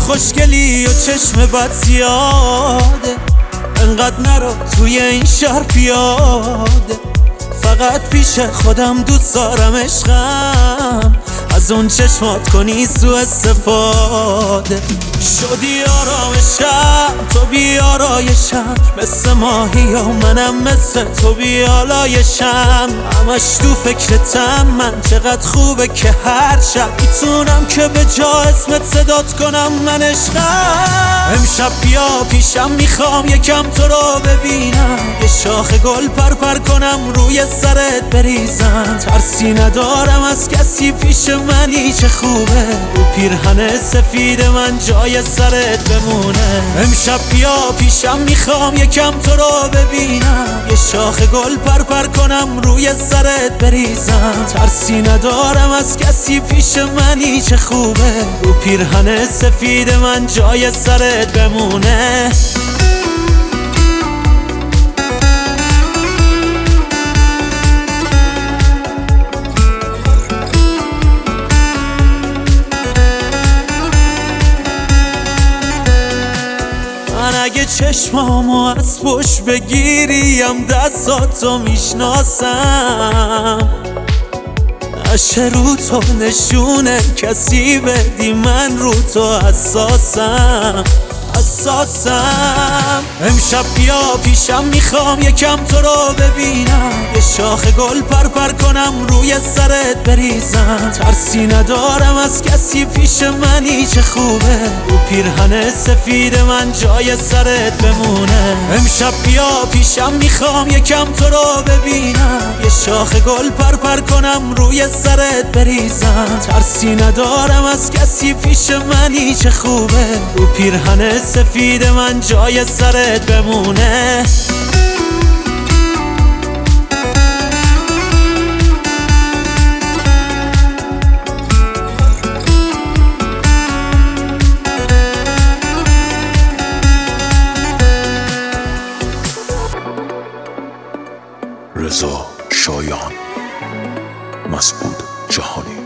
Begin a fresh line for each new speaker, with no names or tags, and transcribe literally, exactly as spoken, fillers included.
خوشگلی و چشم بد زیاده، انقدر نرو توی این شهر پیاده. فقط پیش خودم دوست دارم عشقم، از اون چشمات کنی سو استفاده. شدی آرامشم تو بی آرایشم، مثل ماهی و منم مثل تو بی آلایشم. همش تو فکرتم من، چقدر خوبه که هر شب میتونم که به جا اسمت صدات کنم من عشقم. امشب بیا پیشم، میخوام یکم تو رو ببینم، یه شاخ گل پر پر کنم روی سرت بریزم. ترسی ندارم از کسی پیش منی، چه خوبه رو پیرهن سفید من جای سرت بمونه. امشب بیا پیشم، میخوام یکم تو رو ببینم، یه شاخ گل پر پر کنم روی سرت بریزم. ترسی ندارم از کسی پیش منی، چه خوبه رو پیرهن سفید من جای سرت بمونه. اگه چشمامو از پشت بگیریم دستاتو میشناسم، نشه رو تو نشونه کسی بدی، من رو تو حساسم حساسم. امشب بیا پیشم، میخوام یکم تو رو ببینم، یه شاخ گل پر پر کنم روی سرت بریزم. ترسی ندارم از کسی پیش منی، چه خوبه رو پیرهن سفید من جای سرت بمونه. امشب بیا پیشم، میخوام یکم تو رو ببینم، یه شاخ گل پر پر کنم روی سرت بریزم. ترسی ندارم از کسی پیش منی، چه خوبه رو پیرهن سفید من جای سرت بمونه.
رضا شایان، مسعود جهانی.